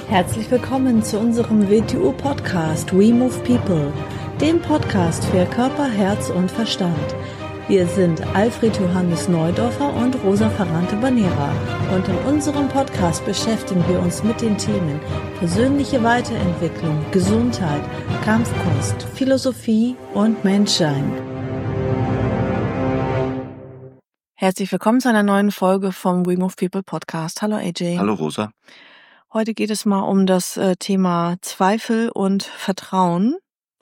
Herzlich willkommen zu unserem WTU-Podcast We Move People, dem Podcast für Körper, Herz und Verstand. Wir sind Alfred Johannes Neudorfer und Rosa Ferrante-Banera und in unserem Podcast beschäftigen wir uns mit den Themen persönliche Weiterentwicklung, Gesundheit, Kampfkunst, Philosophie und Menschsein. Herzlich willkommen zu einer neuen Folge vom We Move People Podcast. Hallo AJ. Hallo Rosa. Heute geht es mal um das Thema Zweifel und Vertrauen.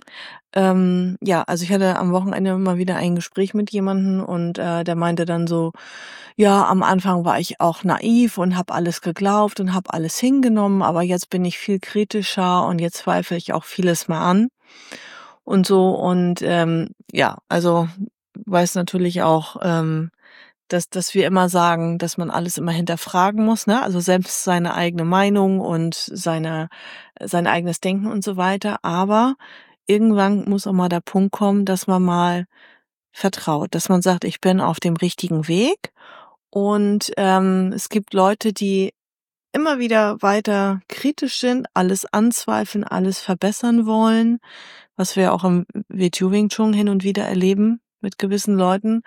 Also ich hatte am Wochenende mal wieder ein Gespräch mit jemandem und der meinte dann so, ja, am Anfang war ich auch naiv und habe alles geglaubt und habe alles hingenommen, aber jetzt bin ich viel kritischer und jetzt zweifle ich auch vieles mal an und so. Und also weiß natürlich auch, dass wir immer sagen, dass man alles immer hinterfragen muss, ne? Also selbst seine eigene Meinung und sein eigenes Denken und so weiter. Aber irgendwann muss auch mal der Punkt kommen, dass man mal vertraut, dass man sagt, ich bin auf dem richtigen Weg. Und es gibt Leute, die immer wieder weiter kritisch sind, alles anzweifeln, alles verbessern wollen, was wir auch im WTU Wing Chun hin und wieder erleben mit gewissen Leuten.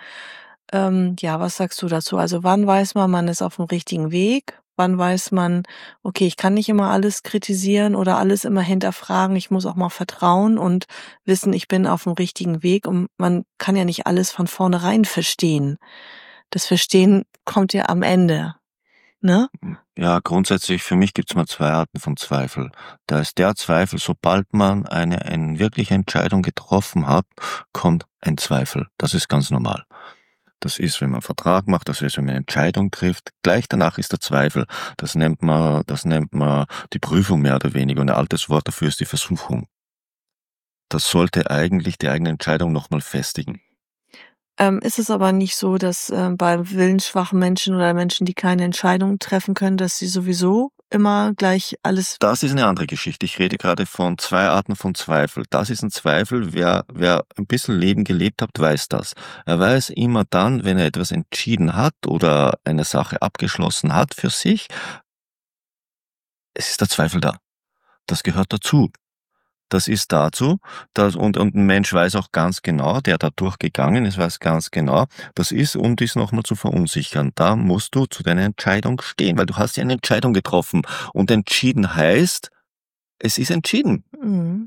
Was sagst du dazu? Also wann weiß man ist auf dem richtigen Weg? Wann weiß man, okay, ich kann nicht immer alles kritisieren oder alles immer hinterfragen. Ich muss auch mal vertrauen und wissen, ich bin auf dem richtigen Weg. Und man kann ja nicht alles von vornherein verstehen. Das Verstehen kommt ja am Ende, ne? Ja, grundsätzlich für mich gibt's mal zwei Arten von Zweifel. Da ist der Zweifel, sobald man eine wirkliche Entscheidung getroffen hat, kommt ein Zweifel. Das ist ganz normal. Das ist, wenn man einen Vertrag macht, das ist, wenn man eine Entscheidung trifft. Gleich danach ist der Zweifel. Das nennt man die Prüfung mehr oder weniger. Und ein altes Wort dafür ist die Versuchung. Das sollte eigentlich die eigene Entscheidung nochmal festigen. Ist es aber nicht so, dass bei willensschwachen Menschen oder Menschen, die keine Entscheidung treffen können, dass sie sowieso immer gleich alles... Das ist eine andere Geschichte. Ich rede gerade von zwei Arten von Zweifel. Das ist ein Zweifel, wer ein bisschen Leben gelebt hat, weiß das. Er weiß immer dann, wenn er etwas entschieden hat oder eine Sache abgeschlossen hat für sich, es ist der Zweifel da. Das gehört dazu. Das ist dazu, und ein Mensch weiß auch ganz genau, der da durchgegangen ist, weiß ganz genau, das ist, um dies nochmal zu verunsichern. Da musst du zu deiner Entscheidung stehen, weil du hast ja eine Entscheidung getroffen. Und entschieden heißt, es ist entschieden. Mhm.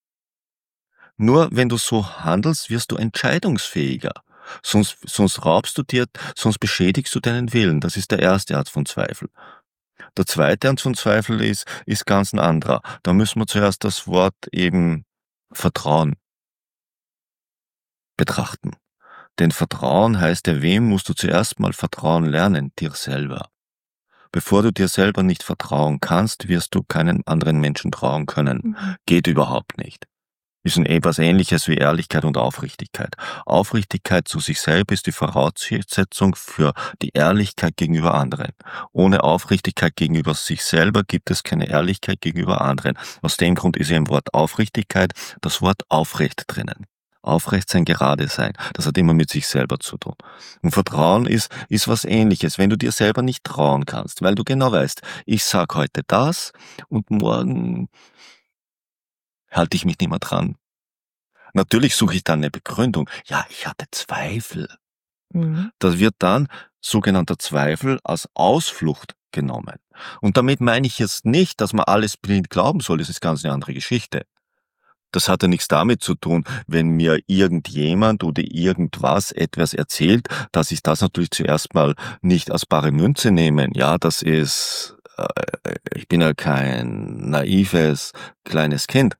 Nur wenn du so handelst, wirst du entscheidungsfähiger. Sonst beschädigst du deinen Willen. Das ist der erste Art von Zweifel. Der zweite Art von Zweifel ist ganz ein anderer. Da müssen wir zuerst das Wort eben Vertrauen betrachten. Denn Vertrauen heißt ja, wem musst du zuerst mal vertrauen lernen? Dir selber. Bevor du dir selber nicht vertrauen kannst, wirst du keinen anderen Menschen trauen können. Mhm. Geht überhaupt nicht. Ist etwas Ähnliches wie Ehrlichkeit und Aufrichtigkeit. Aufrichtigkeit zu sich selbst ist die Voraussetzung für die Ehrlichkeit gegenüber anderen. Ohne Aufrichtigkeit gegenüber sich selber gibt es keine Ehrlichkeit gegenüber anderen. Aus dem Grund ist ja im Wort Aufrichtigkeit das Wort aufrecht drinnen. Aufrecht sein, gerade sein. Das hat immer mit sich selber zu tun. Und Vertrauen ist was Ähnliches, wenn du dir selber nicht trauen kannst, weil du genau weißt, ich sag heute das und morgen halte ich mich nicht mehr dran. Natürlich suche ich dann eine Begründung. Ja, ich hatte Zweifel. Mhm. Das wird dann sogenannter Zweifel als Ausflucht genommen. Und damit meine ich jetzt nicht, dass man alles blind glauben soll. Das ist ganz eine andere Geschichte. Das hat ja nichts damit zu tun, wenn mir irgendjemand oder irgendwas etwas erzählt, dass ich das natürlich zuerst mal nicht als bare Münze nehme. Ja, das ist, ich bin ja kein naives kleines Kind.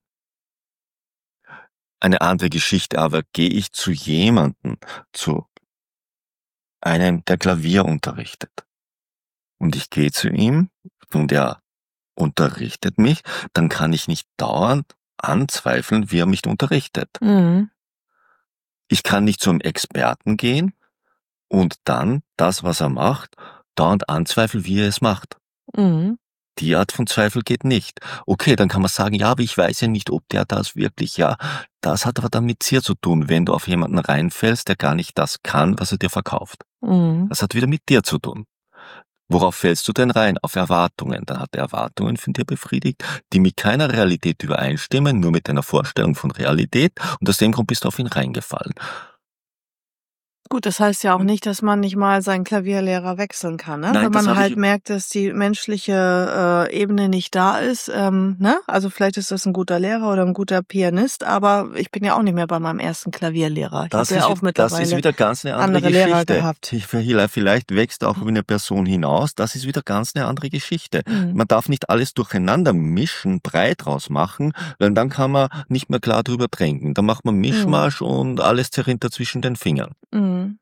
Eine andere Geschichte, aber gehe ich zu jemandem, zu einem, der Klavier unterrichtet, und ich gehe zu ihm und er unterrichtet mich, dann kann ich nicht dauernd anzweifeln, wie er mich unterrichtet. Mhm. Ich kann nicht zum Experten gehen und dann das, was er macht, dauernd anzweifeln, wie er es macht. Mhm. Die Art von Zweifel geht nicht. Okay, dann kann man sagen, ja, aber ich weiß ja nicht, ob der das wirklich, ja, das hat aber dann mit dir zu tun, wenn du auf jemanden reinfällst, der gar nicht das kann, was er dir verkauft. Mhm. Das hat wieder mit dir zu tun. Worauf fällst du denn rein? Auf Erwartungen. Dann hat er Erwartungen von dir befriedigt, die mit keiner Realität übereinstimmen, nur mit deiner Vorstellung von Realität, und aus dem Grund bist du auf ihn reingefallen. Gut, das heißt ja auch nicht, dass man nicht mal seinen Klavierlehrer wechseln kann, ne? Nein, Wenn das man habe halt ich. merkt, dass die menschliche Ebene nicht da ist, ne? Also vielleicht ist das ein guter Lehrer oder ein guter Pianist, aber ich bin ja auch nicht mehr bei meinem ersten Klavierlehrer. Ich habe ja auch Das ist mittlerweile wieder ganz eine andere andere Lehrer Geschichte. gehabt. Vielleicht wächst auch über eine Person hinaus, das ist wieder ganz eine andere Geschichte. Mhm. Man darf nicht alles durcheinander mischen, breit draus machen, weil dann kann man nicht mehr klar drüber denken. Dann macht man Mhm. Mischmasch und alles zerrinnt da zwischen den Fingern. Mhm.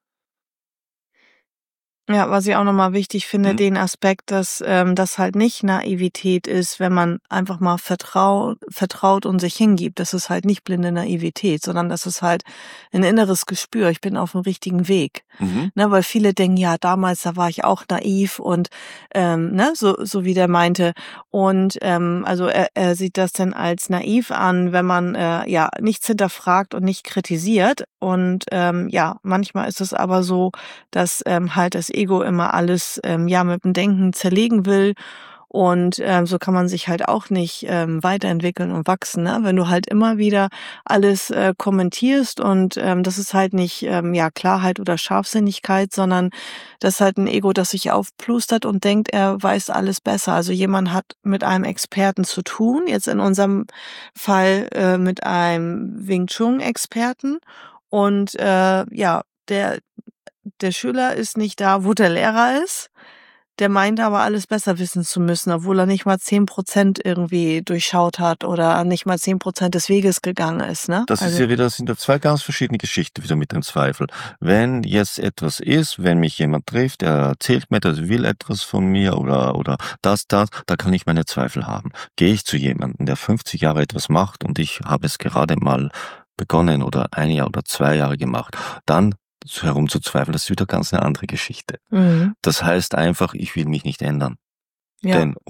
Ja, was ich auch noch mal wichtig finde, Mhm. den Aspekt, dass, das halt nicht Naivität ist, wenn man einfach mal vertraut und sich hingibt. Das ist halt nicht blinde Naivität, sondern das ist halt ein inneres Gespür. Ich bin auf dem richtigen Weg. Mhm. Ne, weil viele denken: „Ja, damals, da war ich auch naiv“ und, ne, so wie der meinte. Und, also er sieht das dann als naiv an, wenn man, ja, nichts hinterfragt und nicht kritisiert. Und, ja, manchmal ist es aber so, dass, halt das Ego immer alles, ja, mit dem Denken zerlegen will. Und, so kann man sich halt auch nicht, weiterentwickeln und wachsen, ne? Wenn du halt immer wieder alles, kommentierst und, das ist halt nicht, ja, Klarheit oder Scharfsinnigkeit, sondern das ist halt ein Ego, das sich aufplustert und denkt, er weiß alles besser. Also, jemand hat mit einem Experten zu tun, jetzt in unserem Fall, mit einem Wing Chun-Experten und, ja, der Schüler ist nicht da, wo der Lehrer ist. Der meint aber, alles besser wissen zu müssen, obwohl er nicht mal 10% irgendwie durchschaut hat oder nicht mal 10% des Weges gegangen ist, ne? Das ist Also ja wieder, das sind ja zwei ganz verschiedene Geschichten wieder mit dem Zweifel. Wenn jetzt etwas ist, wenn mich jemand trifft, der erzählt mir, der will etwas von mir oder das, da kann ich meine Zweifel haben. Gehe ich zu jemandem, der 50 Jahre etwas macht und ich habe es gerade mal begonnen oder 1 Jahr oder 2 Jahre gemacht, dann herumzuzweifeln, das ist wieder ganz eine andere Geschichte. mhm, Das heißt einfach, ich will mich nicht ändern. ja, Denn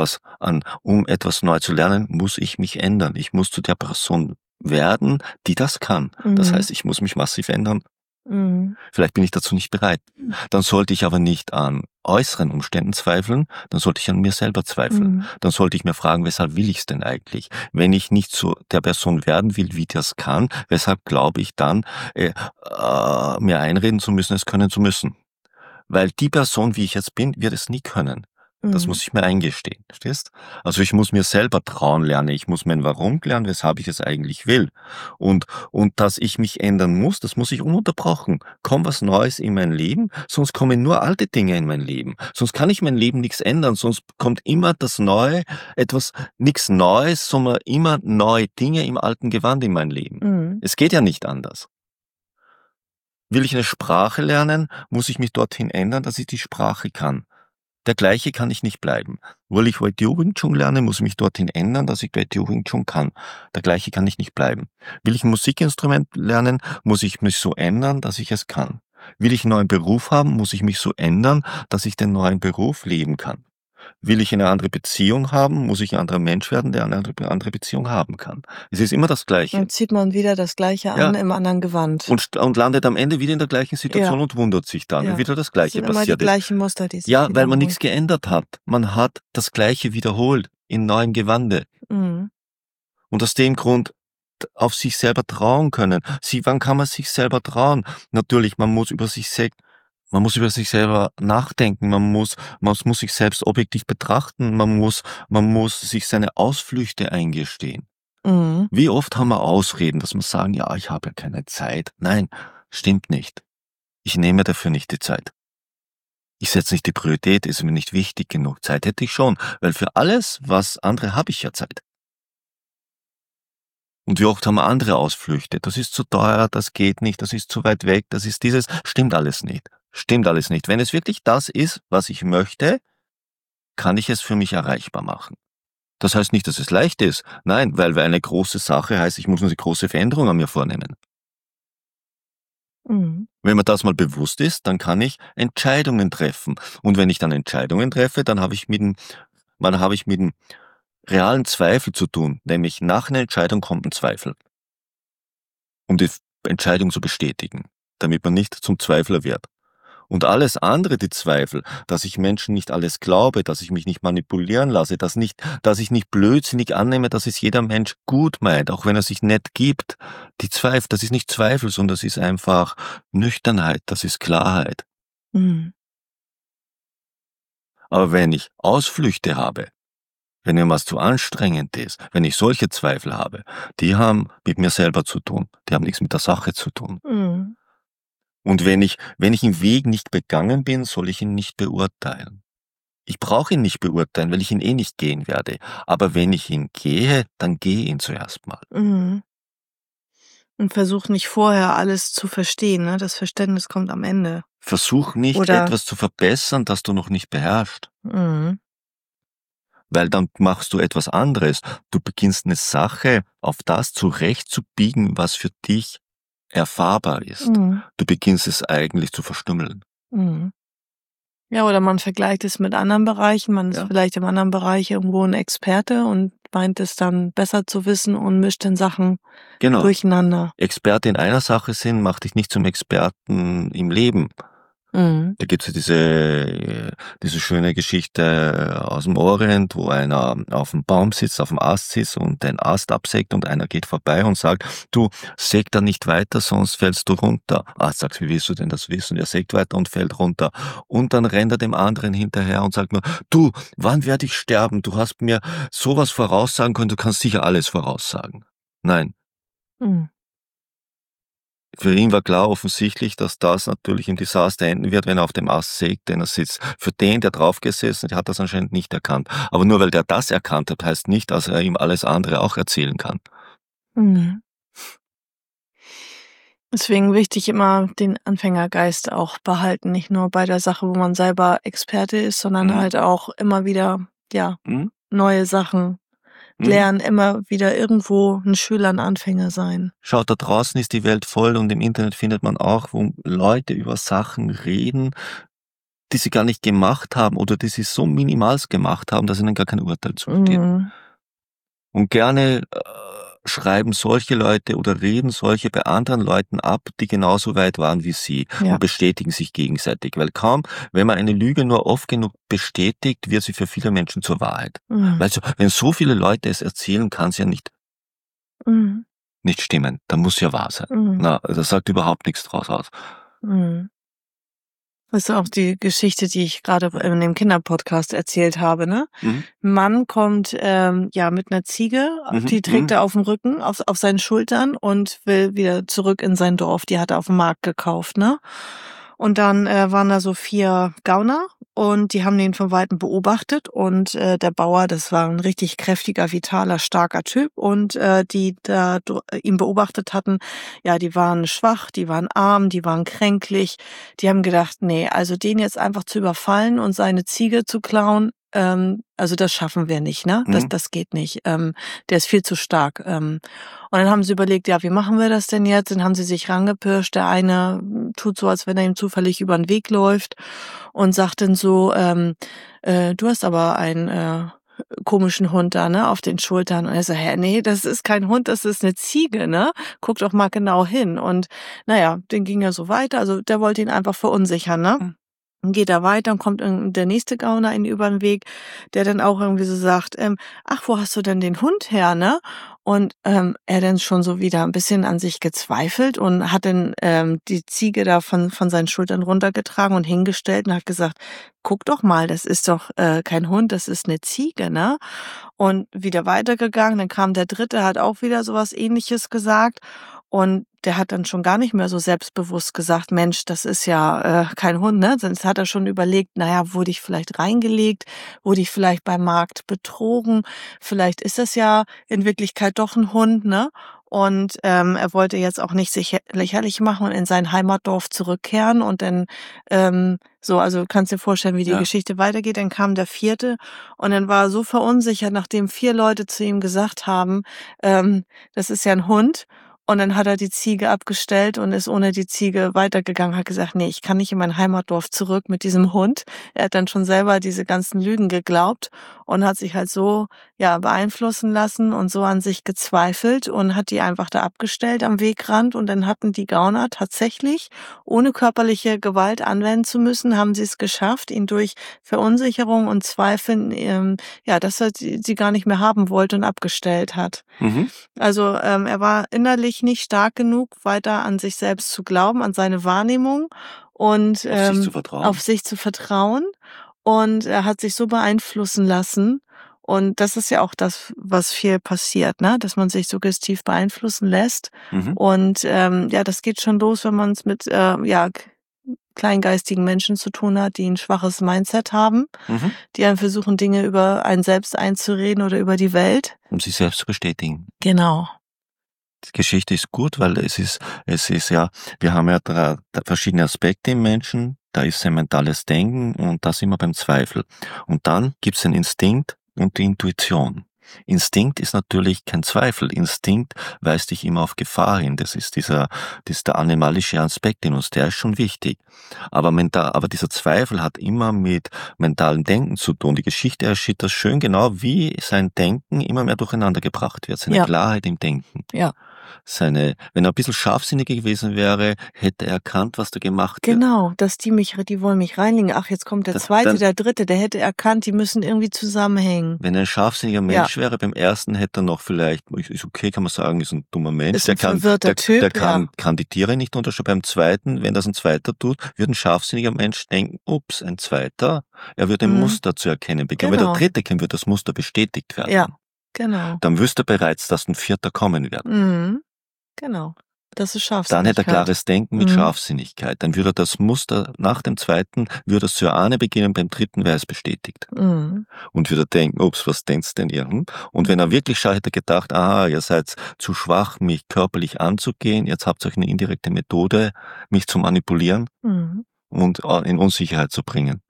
um etwas neu zu lernen, muss ich mich ändern. Ich muss zu der Person werden, die das kann. Das mhm, heißt, ich muss mich massiv ändern. mhm, Vielleicht bin ich dazu nicht bereit. Dann sollte ich aber nicht an äußeren Umständen zweifeln, dann sollte ich an mir selber zweifeln. mhm, Dann sollte ich mir fragen, weshalb will ich es denn eigentlich? Wenn ich nicht zu der Person werden will, wie das kann, weshalb glaube ich dann, mir einreden zu müssen, es können zu müssen? Weil die Person, wie ich jetzt bin, wird es nie können. Das mhm, muss ich mir eingestehen, verstehst? Also, ich muss mir selber trauen lernen. Ich muss mein Warum lernen, weshalb ich es eigentlich will. Und dass ich mich ändern muss, das muss ich ununterbrochen. Kommt was Neues in mein Leben, sonst kommen nur alte Dinge in mein Leben. Sonst kann ich mein Leben nichts ändern, sonst kommt immer das Neue, etwas nix Neues, sondern immer neue Dinge im alten Gewand in mein Leben. mhm, Es geht ja nicht anders. Will ich eine Sprache lernen, muss ich mich dorthin ändern, dass ich die Sprache kann. Der gleiche kann ich nicht bleiben. Will ich Wei Wing Chun lernen, muss ich mich dorthin ändern, dass ich Wei Wing Chun kann. Der gleiche kann ich nicht bleiben. Will ich ein Musikinstrument lernen, muss ich mich so ändern, dass ich es kann. Will ich einen neuen Beruf haben, muss ich mich so ändern, dass ich den neuen Beruf leben kann. Will ich eine andere Beziehung haben, muss ich ein anderer Mensch werden, der eine andere Beziehung haben kann. Es ist immer das Gleiche. dann zieht man wieder das Gleiche Ja, an im anderen Gewand. und landet am Ende wieder in der gleichen Ja, Situation und wundert sich dann, wenn ja. wieder das Es Gleiche sind immer die passiert ist. gleichen Muster, die sich Ja, weil man wiederholen. nichts geändert hat. Man hat das Gleiche wiederholt in neuem Gewande. Mhm, Und aus dem Grund auf sich selber trauen können. Wann kann man sich selber trauen? Natürlich, man muss über sich selber nachdenken, man muss sich selbst objektiv betrachten, man muss sich seine Ausflüchte eingestehen. mhm, Wie oft haben wir Ausreden, dass wir sagen, ja, ich habe ja keine Zeit. Nein, stimmt nicht. Ich nehme dafür nicht die Zeit. Ich setze nicht die Priorität, ist mir nicht wichtig genug. Zeit hätte ich schon, weil für alles, was andere, habe ich ja Zeit. Und wie oft haben wir andere Ausflüchte? Das ist zu teuer, das geht nicht, das ist zu weit weg, das ist dieses. Stimmt alles nicht. Stimmt alles nicht. Wenn es wirklich das ist, was ich möchte, kann ich es für mich erreichbar machen. Das heißt nicht, dass es leicht ist. Nein, weil eine große Sache heißt, ich muss eine große Veränderung an mir vornehmen. mhm, Wenn mir das mal bewusst ist, dann kann ich Entscheidungen treffen. Und wenn ich dann Entscheidungen treffe, dann habe ich mit dem realen Zweifel zu tun, nämlich nach einer Entscheidung kommt ein Zweifel, um die Entscheidung zu bestätigen, damit man nicht zum Zweifler wird. Und alles andere, die Zweifel, dass ich Menschen nicht alles glaube, dass ich mich nicht manipulieren lasse, dass ich nicht blödsinnig annehme, dass es jeder Mensch gut meint, auch wenn er sich nett gibt. Die Zweifel, das ist nicht Zweifel, sondern das ist einfach Nüchternheit, das ist Klarheit. Mhm. Aber wenn ich Ausflüchte habe, wenn mir was zu anstrengend ist, wenn ich solche Zweifel habe, die haben mit mir selber zu tun, die haben nichts mit der Sache zu tun. Mhm. Und wenn ich einen Weg nicht begangen bin, soll ich ihn nicht beurteilen. Ich brauche ihn nicht beurteilen, weil ich ihn eh nicht gehen werde. Aber wenn ich ihn gehe, dann gehe ihn zuerst mal. Mhm. Und versuch nicht vorher alles zu verstehen, ne? Das Verständnis kommt am Ende. Versuch nicht, Oder etwas zu verbessern, das du noch nicht beherrschst. mhm. Weil dann machst du etwas anderes. Du beginnst eine Sache auf das zurechtzubiegen, was für dich erfahrbar ist. Mhm. Du beginnst es eigentlich zu verstümmeln. Mhm. Ja, oder man vergleicht es mit anderen Bereichen. Man ist Ja. vielleicht im anderen Bereich irgendwo ein Experte und meint es dann besser zu wissen und mischt dann Sachen Genau. durcheinander. Experte in einer Sache sind, macht dich nicht zum Experten im Leben. Mhm. Da gibt's ja diese schöne Geschichte aus dem Orient, wo einer auf dem Baum sitzt, auf dem Ast sitzt und den Ast absägt und einer geht vorbei und sagt, du, säg da nicht weiter, sonst fällst du runter. Ast sagt, wie willst du denn das wissen? Er sägt weiter und fällt runter. Und dann rennt er dem anderen hinterher und sagt nur, du, wann werde ich sterben? Du hast mir sowas voraussagen können, du kannst sicher alles voraussagen. Nein. Mhm. Für ihn war klar offensichtlich, dass das natürlich im Desaster enden wird, wenn er auf dem Ast sägt, den er sitzt. Für den, der drauf gesessen hat, der hat das anscheinend nicht erkannt. Aber nur weil der das erkannt hat, heißt nicht, dass er ihm alles andere auch erzählen kann. Mhm. Deswegen wichtig, immer den Anfängergeist auch behalten, nicht nur bei der Sache, wo man selber Experte ist, sondern halt auch immer wieder, ja, Mhm. neue Sachen Mhm. lernen, immer wieder irgendwo ein Schüler, ein Anfänger sein. Schaut, da draußen ist die Welt voll und im Internet findet man auch, wo Leute über Sachen reden, die sie gar nicht gemacht haben oder die sie so minimals gemacht haben, dass ihnen gar kein Urteil zusteht. Mhm. Und gerne schreiben solche Leute oder reden solche bei anderen Leuten ab, die genauso weit waren wie sie Ja. und bestätigen sich gegenseitig. Weil kaum, wenn man eine Lüge nur oft genug bestätigt, wird sie für viele Menschen zur Wahrheit. Mhm. Weil wenn so viele Leute es erzählen, kann es ja Mhm. nicht stimmen. Dann muss ja wahr sein. Mhm. Na, das sagt überhaupt nichts draus aus. Mhm. Das ist auch die Geschichte, die ich gerade in dem Kinderpodcast erzählt habe, ne? Mhm. Ein Mann kommt ja mit einer Ziege, die trägt er auf dem Rücken, auf seinen Schultern und will wieder zurück in sein Dorf. Die hat er auf dem Markt gekauft, ne? Und dann waren da so 4 Gauner und die haben den von Weitem beobachtet und der Bauer, das war ein richtig kräftiger, vitaler, starker Typ und die da ihn beobachtet hatten, ja, die waren schwach, die waren arm, die waren kränklich. Die haben gedacht, nee, also den jetzt einfach zu überfallen und seine Ziege zu klauen, also das schaffen wir nicht, ne? Das geht nicht. Der ist viel zu stark. Und dann haben sie überlegt, ja, wie machen wir das denn jetzt? Dann haben sie sich rangepirscht. Der eine tut so, als wenn er ihm zufällig über den Weg läuft und sagt dann so, du hast aber einen komischen Hund da, ne, auf den Schultern. Und er so, nee, das ist kein Hund, das ist eine Ziege, ne? Guck doch mal genau hin. Und naja, den ging ja so weiter. Also der wollte ihn einfach verunsichern, ne? Dann geht er weiter und kommt der nächste Gauner ihn über den Weg, der dann auch irgendwie so sagt, ach, wo hast du denn den Hund her, ne? Und er dann schon so wieder ein bisschen an sich gezweifelt und hat dann die Ziege da von seinen Schultern runtergetragen und hingestellt und hat gesagt, guck doch mal, das ist doch kein Hund, das ist eine Ziege, ne? Und wieder weitergegangen, dann kam der dritte, hat auch wieder sowas Ähnliches gesagt. Und der hat dann schon gar nicht mehr so selbstbewusst gesagt, Mensch, das ist ja kein Hund, ne? Sonst hat er schon überlegt, naja, wurde ich vielleicht reingelegt, wurde ich vielleicht beim Markt betrogen, vielleicht ist das ja in Wirklichkeit doch ein Hund, ne? Und er wollte jetzt auch nicht sich lächerlich machen und in sein Heimatdorf zurückkehren und dann so, also kannst dir vorstellen, wie die Geschichte weitergeht. Dann kam der vierte und dann war er so verunsichert, nachdem 4 Leute zu ihm gesagt haben, das ist ja ein Hund. Und dann hat er die Ziege abgestellt und ist ohne die Ziege weitergegangen, hat gesagt, nee, ich kann nicht in mein Heimatdorf zurück mit diesem Hund. Er hat dann schon selber diese ganzen Lügen geglaubt und hat sich halt so, ja, beeinflussen lassen und so an sich gezweifelt und hat die einfach da abgestellt am Wegrand. Und dann hatten die Gauner tatsächlich, ohne körperliche Gewalt anwenden zu müssen, haben sie es geschafft, ihn durch Verunsicherung und Zweifeln, ja, dass er sie gar nicht mehr haben wollte und abgestellt hat. Also er war innerlich nicht stark genug, weiter an sich selbst zu glauben, an seine Wahrnehmung und auf sich zu vertrauen. Und er hat sich so beeinflussen lassen. Und das ist ja auch das, was viel passiert, ne? Dass man sich suggestiv beeinflussen lässt. Und ja, das geht schon los, wenn man es mit ja, kleingeistigen Menschen zu tun hat, die ein schwaches Mindset haben, die einem versuchen, Dinge über einen selbst einzureden oder über die Welt. Um sich selbst zu bestätigen. Genau. Die Geschichte ist gut, weil es ist ja, wir haben ja verschiedene Aspekte im Menschen. Da ist ein mentales Denken und da sind wir beim Zweifel. Und dann gibt's den Instinkt und die Intuition. Instinkt ist natürlich kein Zweifel. Instinkt weist dich immer auf Gefahr hin. Das ist der animalische Aspekt in uns, der ist schon wichtig. Aber dieser Zweifel hat immer mit mentalem Denken zu tun. Die Geschichte erschießt das schön genau, wie sein Denken immer mehr durcheinander gebracht wird. Seine Klarheit im Denken. Ja. Wenn er ein bisschen scharfsinniger gewesen wäre, hätte er erkannt, was da gemacht wird. Genau, dass die wollen mich reinlegen. Ach, jetzt kommt der zweite, der dritte, der hätte erkannt, die müssen irgendwie zusammenhängen. Wenn er ein scharfsinniger Mensch wäre, beim ersten hätte er noch vielleicht, ist okay, kann man sagen, ist ein dummer Mensch. Ist ein verwirrter Typ, der kann die Tiere nicht unterscheiden. Beim zweiten, wenn das ein zweiter tut, würde ein scharfsinniger Mensch denken, ups, ein zweiter, er würde ein Muster zu erkennen beginnen. Wenn der dritte kommt, wird das Muster bestätigt werden. Ja, genau. Dann wüsste er bereits, dass ein vierter kommen wird. Genau. Das ist Scharfsinnigkeit. Dann hätte er klares Denken mit Scharfsinnigkeit. Dann würde er das Muster nach dem zweiten, würde es zu erahnen beginnen, beim dritten wäre es bestätigt. Und würde denken, ups, was denkst denn ihr? Und wenn er wirklich schaut, hätte er gedacht, aha, ihr seid zu schwach, mich körperlich anzugehen, jetzt habt ihr euch eine indirekte Methode, mich zu manipulieren und in Unsicherheit zu bringen.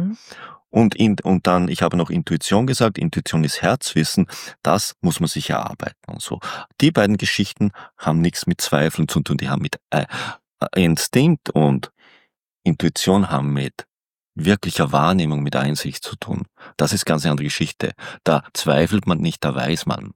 Und dann, ich habe noch Intuition gesagt, Intuition ist Herzwissen, das muss man sich erarbeiten und so. Die beiden Geschichten haben nichts mit Zweifeln zu tun, die haben mit Instinkt und Intuition haben mit wirklicher Wahrnehmung, mit Einsicht zu tun. Das ist ganz eine andere Geschichte. Da zweifelt man nicht, da weiß man.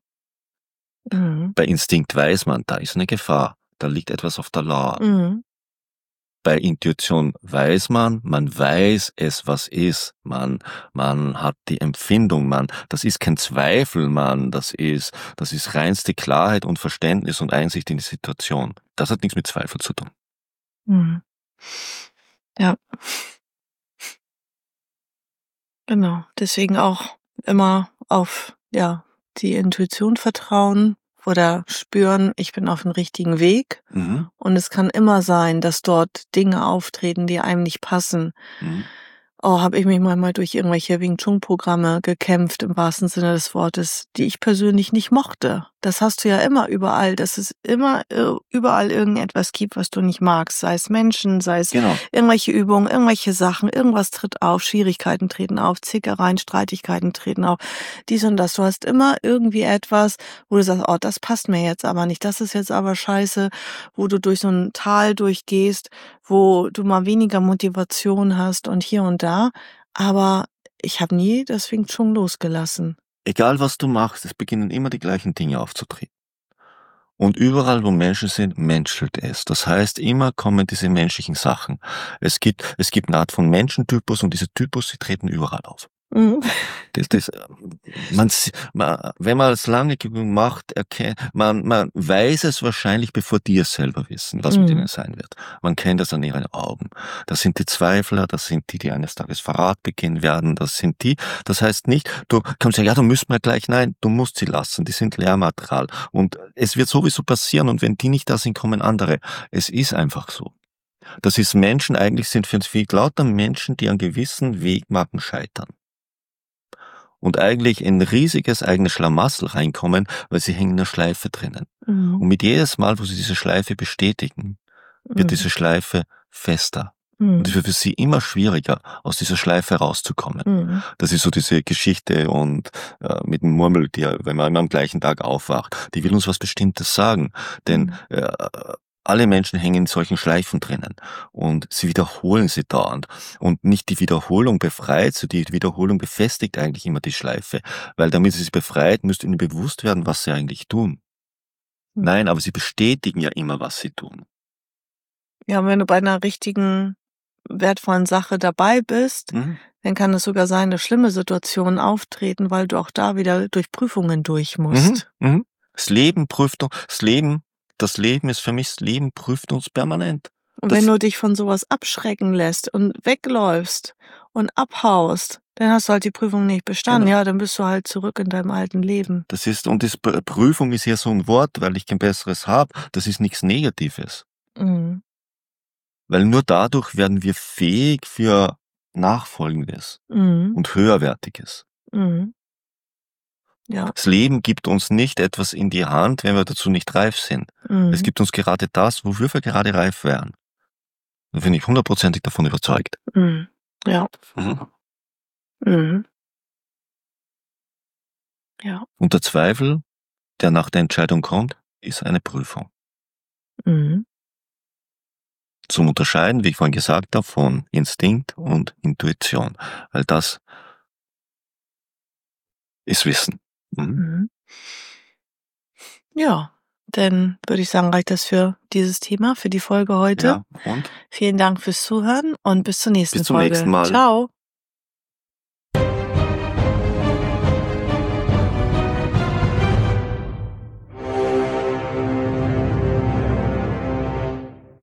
Bei Instinkt weiß man, da ist eine Gefahr, da liegt etwas auf der Lauer. Bei Intuition weiß man weiß es, was ist. Man hat die Empfindung, das ist kein Zweifel, das ist reinste Klarheit und Verständnis und Einsicht in die Situation. Das hat nichts mit Zweifel zu tun. Ja. Genau. Deswegen auch immer auf, die Intuition vertrauen. Oder spüren, ich bin auf dem richtigen Weg. Und es kann immer sein, dass dort Dinge auftreten, die einem nicht passen. Habe ich mich mal durch irgendwelche Wing Chun-Programme gekämpft, im wahrsten Sinne des Wortes, die ich persönlich nicht mochte. Das hast du ja immer überall, dass es immer überall irgendetwas gibt, was du nicht magst. Sei es Menschen, sei es irgendwelche Übungen, irgendwelche Sachen, irgendwas tritt auf, Schwierigkeiten treten auf, Zickereien, Streitigkeiten treten auf, dies und das. Du hast immer irgendwie etwas, wo du sagst, das passt mir jetzt aber nicht, das ist jetzt aber scheiße, wo du durch so ein Tal durchgehst, wo du mal weniger Motivation hast und hier und da. Aber ich habe nie das Wing Chun losgelassen. Egal was du machst, es beginnen immer die gleichen Dinge aufzutreten. Und überall, wo Menschen sind, menschelt es. Das heißt, immer kommen diese menschlichen Sachen. Es gibt eine Art von Menschentypus und diese Typus, sie treten überall auf. Wenn man es lange genug macht, man weiß es wahrscheinlich, bevor die es selber wissen, was mit ihnen sein wird. Man kennt das an ihren Augen. Das sind die Zweifler, das sind die eines Tages Verrat begehen werden, das heißt nicht, du kannst sagen, du musst mal gleich, nein, du musst sie lassen, die sind Lehrmaterial. Und es wird sowieso passieren und wenn die nicht da sind, kommen andere. Es ist einfach so. Das ist Menschen, eigentlich sind für viel lauter Menschen, die an gewissen Wegmarken scheitern. Und eigentlich in ein riesiges eigenes Schlamassel reinkommen, weil sie hängen in einer Schleife drinnen. Und mit jedes Mal, wo sie diese Schleife bestätigen, wird diese Schleife fester. Und es wird für sie immer schwieriger, aus dieser Schleife rauszukommen. Das ist so diese Geschichte und mit dem Murmeltier, wenn man immer am gleichen Tag aufwacht, die will uns was Bestimmtes sagen. Denn Alle Menschen hängen in solchen Schleifen drinnen und sie wiederholen sie dauernd. Und nicht die Wiederholung befreit, so die Wiederholung befestigt eigentlich immer die Schleife, weil damit sie befreit, müsste ihnen bewusst werden, was sie eigentlich tun. Nein, aber sie bestätigen ja immer, was sie tun. Ja, und wenn du bei einer richtigen, wertvollen Sache dabei bist, dann kann es sogar sein, dass schlimme Situationen auftreten, weil du auch da wieder durch Prüfungen durch musst. Das Leben ist für mich, das Leben prüft uns permanent. Und wenn du dich von sowas abschrecken lässt und wegläufst und abhaust, dann hast du halt die Prüfung nicht bestanden. Genau. Ja, dann bist du halt zurück in deinem alten Leben. Prüfung ist ja so ein Wort, weil ich kein besseres habe. Das ist nichts Negatives. Mhm. Weil nur dadurch werden wir fähig für Nachfolgendes und Höherwertiges. Ja. Das Leben gibt uns nicht etwas in die Hand, wenn wir dazu nicht reif sind. Es gibt uns gerade das, wofür wir gerade reif wären. Da bin ich 100%ig davon überzeugt. Ja. Ja. Und der Zweifel, der nach der Entscheidung kommt, ist eine Prüfung. Zum Unterscheiden, wie ich vorhin gesagt habe, von Instinkt und Intuition. Weil das ist Wissen. Ja, dann würde ich sagen, reicht das für dieses Thema, für die Folge heute. Ja, und? Vielen Dank fürs Zuhören und bis zur nächsten Bis zum Folge. nächsten Mal. Ciao.